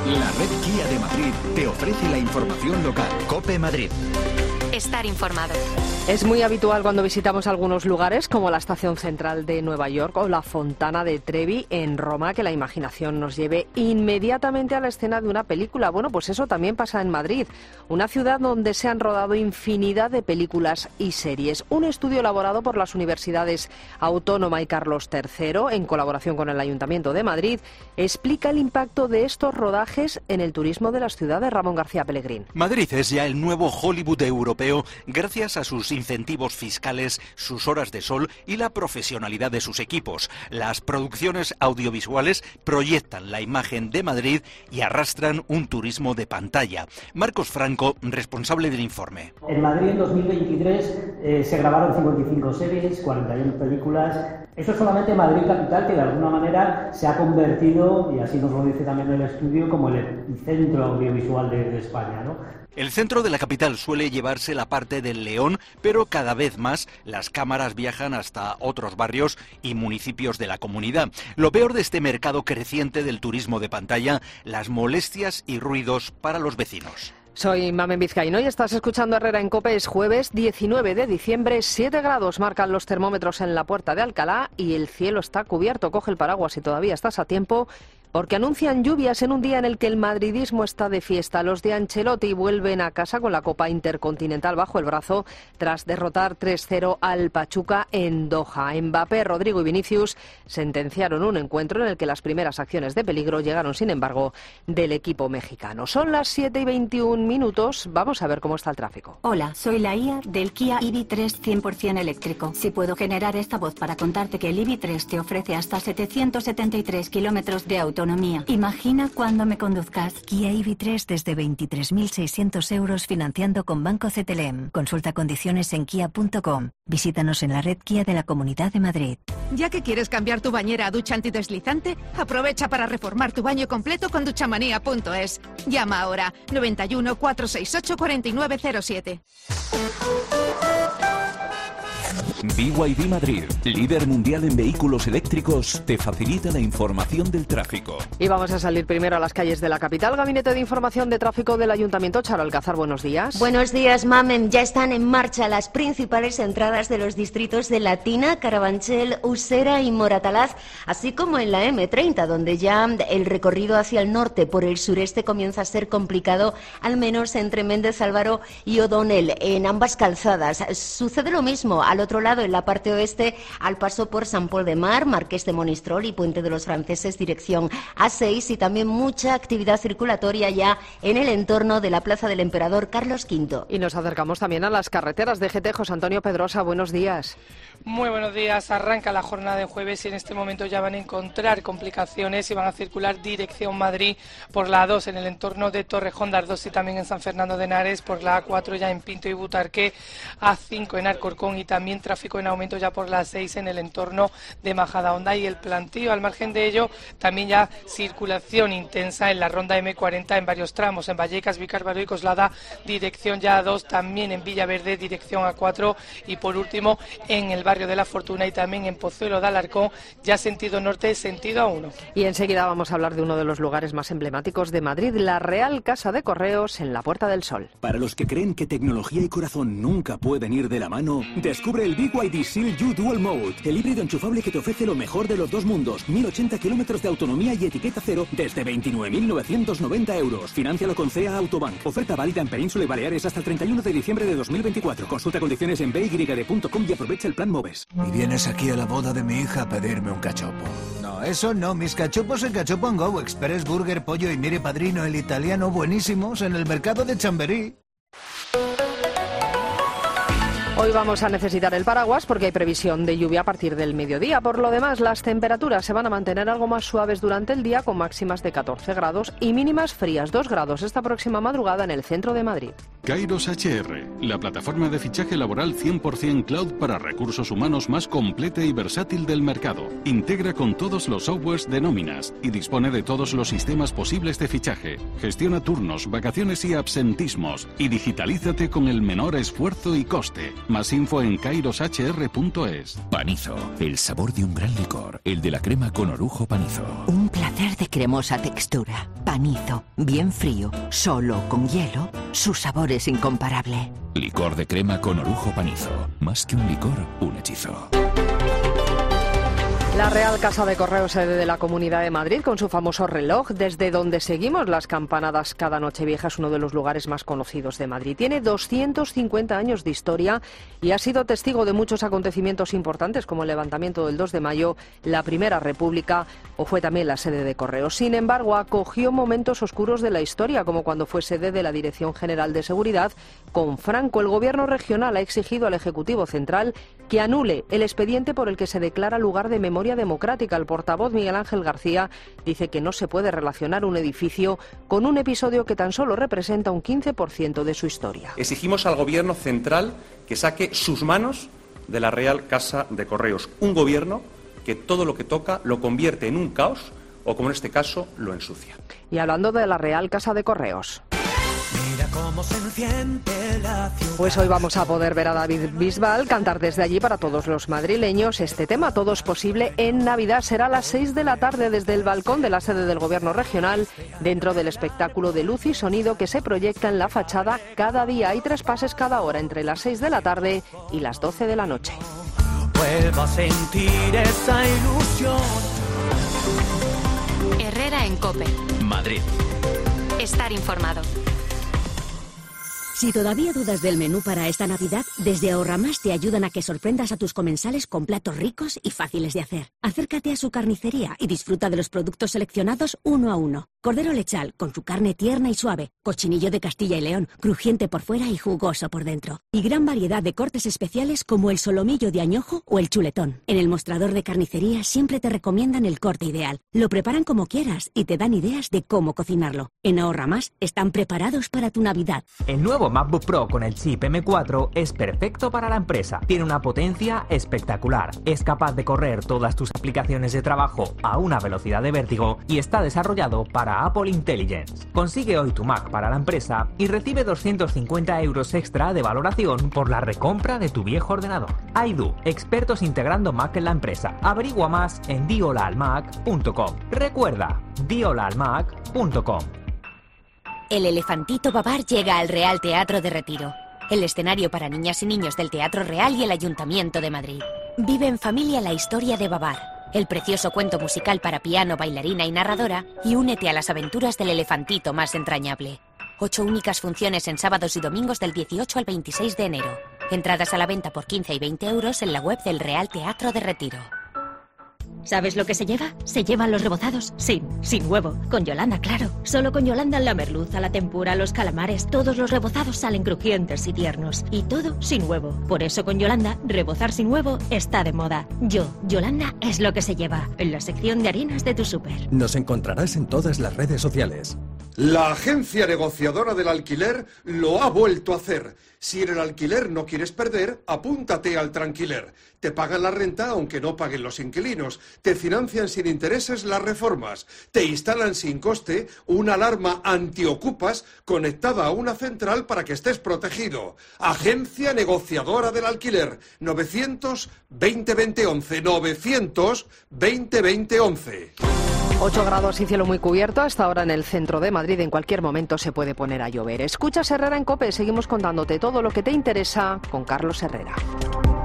La red Kia de Madrid te ofrece la información local. COPE Madrid. Estar informado. Es muy habitual cuando visitamos algunos lugares como la Estación Central de Nueva York o la Fontana de Trevi en Roma que la imaginación nos lleve inmediatamente a la escena de una película. Bueno, pues eso también pasa en Madrid, una ciudad donde se han rodado infinidad de películas y series. Un estudio elaborado por las universidades Autónoma y Carlos III en colaboración con el Ayuntamiento de Madrid explica el impacto de estos rodajes en el turismo de las ciudades. Ramón García Pellegrín. Madrid es ya el nuevo Hollywood europeo gracias a sus incentivos fiscales, sus horas de sol y la profesionalidad de sus equipos. Las producciones audiovisuales proyectan la imagen de Madrid y arrastran un turismo de pantalla. Marcos Franco, responsable del informe. En Madrid en 2023 se grabaron 55 series, 41 películas. Eso es solamente Madrid capital, que de alguna manera se ha convertido, y así nos lo dice también el estudio, como el centro audiovisual de España, ¿no? El centro de la capital suele llevarse la parte del León, pero cada vez más las cámaras viajan hasta otros barrios y municipios de la comunidad. Lo peor de este mercado creciente del turismo de pantalla, las molestias y ruidos para los vecinos. Soy Mamen Vizcaíno y estás escuchando Herrera en COPE. Es jueves 19 de diciembre, 7 grados marcan los termómetros en la Puerta de Alcalá y el cielo está cubierto. Coge el paraguas si todavía estás a tiempo, porque anuncian lluvias en un día en el que el madridismo está de fiesta. Los de Ancelotti vuelven a casa con la Copa Intercontinental bajo el brazo tras derrotar 3-0 al Pachuca en Doha. Mbappé, Rodrigo y Vinicius sentenciaron un encuentro en el que las primeras acciones de peligro llegaron, sin embargo, del equipo mexicano. Son las 7:21 minutos. Vamos a ver cómo está el tráfico. Hola, soy la IA del Kia EV3 100% eléctrico. Si puedo generar esta voz para contarte que el EV3 te ofrece hasta 773 kilómetros de autonomía. Imagina cuando me conduzcas. Kia EV3 desde 23.600 euros financiando con Banco CTLM. Consulta condiciones en kia.com. Visítanos en la red Kia de la Comunidad de Madrid. Ya que quieres cambiar tu bañera a ducha antideslizante, aprovecha para reformar tu baño completo con duchamanía.es. Llama ahora 91 468 4907. BYD Madrid, líder mundial en vehículos eléctricos, te facilita la información del tráfico. Y vamos a salir primero a las calles de la capital. Gabinete de Información de Tráfico del Ayuntamiento. Charo Alcázar, buenos días. Buenos días, Mamen. Ya están en marcha las principales entradas de los distritos de Latina, Carabanchel, Usera y Moratalaz, así como en la M30, donde ya el recorrido hacia el norte por el sureste comienza a ser complicado, al menos entre Méndez Álvaro y O'Donnell, en ambas calzadas. Sucede lo mismo al otro lado, en la parte oeste, al paso por San Pol de Mar, Marqués de Monistrol y Puente de los Franceses, dirección A6, y también mucha actividad circulatoria ya en el entorno de la Plaza del Emperador Carlos V. Y nos acercamos también a las carreteras de GT. José Antonio Pedrosa, buenos días. Muy buenos días. Arranca la jornada de jueves y en este momento ya van a encontrar complicaciones y van a circular dirección Madrid por la A2 en el entorno de Torrejón de Ardoz y también en San Fernando de Henares, por la A4 ya en Pinto y Butarque, A5 en Alcorcón y también tráfico en aumento ya por la 6 en el entorno de Majadahonda y el Plantío. Al margen de ello, también ya circulación intensa en la ronda M40 en varios tramos, en Vallecas, Vicálvaro y Coslada, dirección ya A2, también en Villaverde, dirección A4 y por último en el barrio de La Fortuna y también en Pozuelo de Alarcón, ya sentido norte, sentido A1. Y enseguida vamos a hablar de uno de los lugares más emblemáticos de Madrid, la Real Casa de Correos en la Puerta del Sol. Para los que creen que tecnología y corazón nunca pueden ir de la mano, descubre el BYD Seal U Dual Mode, el híbrido enchufable que te ofrece lo mejor de los dos mundos, 1080 kilómetros de autonomía y etiqueta cero desde 29.990 euros. Fináncialo con CA Autobank. Oferta válida en Península y Baleares hasta el 31 de diciembre de 2024. Consulta condiciones en byd.com y aprovecha el plan MOVES. Y vienes aquí a la boda de mi hija a pedirme un cachopo. No, eso no. Mis cachopos en Cachopo & Go, Express, Burger, Pollo y Mire Padrino, el italiano, buenísimos, en el mercado de Chamberí. Hoy vamos a necesitar el paraguas porque hay previsión de lluvia a partir del mediodía. Por lo demás, las temperaturas se van a mantener algo más suaves durante el día, con máximas de 14 grados y mínimas frías, 2 grados esta próxima madrugada en el centro de Madrid. Kairos HR, la plataforma de fichaje laboral 100% cloud para recursos humanos más completa y versátil del mercado. Integra con todos los softwares de nóminas y dispone de todos los sistemas posibles de fichaje. Gestiona turnos, vacaciones y absentismos y digitalízate con el menor esfuerzo y coste. Más info en kairoshr.es. Panizo, el sabor de un gran licor, el de la crema con orujo Panizo. Un placer placer de cremosa textura. Panizo, bien frío, solo con hielo, su sabor es incomparable. Licor de crema con orujo panizo. Más que un licor, un hechizo. La Real Casa de Correos, sede de la Comunidad de Madrid, con su famoso reloj, desde donde seguimos las campanadas cada Nochevieja, es uno de los lugares más conocidos de Madrid. Tiene 250 años de historia y ha sido testigo de muchos acontecimientos importantes, como el levantamiento del 2 de mayo, la Primera República, o fue también la sede de Correos. Sin embargo, acogió momentos oscuros de la historia, como cuando fue sede de la Dirección General de Seguridad con Franco. El Gobierno regional ha exigido al Ejecutivo Central que anule el expediente por el que se declara lugar de memoria democrática. El portavoz Miguel Ángel García dice que no se puede relacionar un edificio con un episodio que tan solo representa un 15% de su historia. Exigimos al Gobierno central que saque sus manos de la Real Casa de Correos. Un gobierno que todo lo que toca lo convierte en un caos o, como en este caso, lo ensucia. Y hablando de la Real Casa de Correos, pues hoy vamos a poder ver a David Bisbal cantar desde allí para todos los madrileños. Este tema, Todo es posible en Navidad, será a las 6 de la tarde desde el balcón de la sede del Gobierno regional, dentro del espectáculo de luz y sonido que se proyecta en la fachada cada día. Hay 3 pases cada hora, entre las 6 de la tarde y las 12 de la noche. Vuelvo a sentir esa ilusión. Herrera en COPE. Madrid. Estar informado. Si todavía dudas del menú para esta Navidad, desde Ahorramás te ayudan a que sorprendas a tus comensales con platos ricos y fáciles de hacer. Acércate a su carnicería y disfruta de los productos seleccionados uno a uno. Cordero lechal, con su carne tierna y suave. Cochinillo de Castilla y León, crujiente por fuera y jugoso por dentro. Y gran variedad de cortes especiales como el solomillo de añojo o el chuletón. En el mostrador de carnicería siempre te recomiendan el corte ideal. Lo preparan como quieras y te dan ideas de cómo cocinarlo. En Ahorramás están preparados para tu Navidad. El nuevo MacBook Pro con el chip M4 es perfecto para la empresa. Tiene una potencia espectacular. Es capaz de correr todas tus aplicaciones de trabajo a una velocidad de vértigo y está desarrollado para Apple Intelligence. Consigue hoy tu Mac para la empresa y recibe 250 euros extra de valoración por la recompra de tu viejo ordenador. Aidu, expertos integrando Mac en la empresa. Averigua más en diolaalmac.com. Recuerda, diolaalmac.com. El Elefantito Babar llega al Real Teatro de Retiro, el escenario para niñas y niños del Teatro Real y el Ayuntamiento de Madrid. Vive en familia la historia de Babar, el precioso cuento musical para piano, bailarina y narradora, y únete a las aventuras del elefantito más entrañable. 8 únicas funciones en sábados y domingos del 18 al 26 de enero. Entradas a la venta por 15 y 20 euros en la web del Real Teatro de Retiro. ¿Sabes lo que se lleva? Se llevan los rebozados sin huevo. Con Yolanda, claro. Solo con Yolanda la merluza, la tempura, los calamares, todos los rebozados salen crujientes y tiernos. Y todo sin huevo. Por eso con Yolanda, rebozar sin huevo está de moda. Yolanda es lo que se lleva. En la sección de harinas de tu súper. Nos encontrarás en todas las redes sociales. La agencia negociadora del alquiler lo ha vuelto a hacer. Si en el alquiler no quieres perder, apúntate al Tranquiler. Te pagan la renta aunque no paguen los inquilinos. Te financian sin intereses las reformas. Te instalan sin coste una alarma antiocupas conectada a una central para que estés protegido. Agencia negociadora del alquiler. 900-2020-11. 900-2020-11. 8 grados y cielo muy cubierto hasta ahora en el centro de Madrid. En cualquier momento se puede poner a llover. Escuchas Herrera en COPE. Seguimos contándote todo lo que te interesa con Carlos Herrera.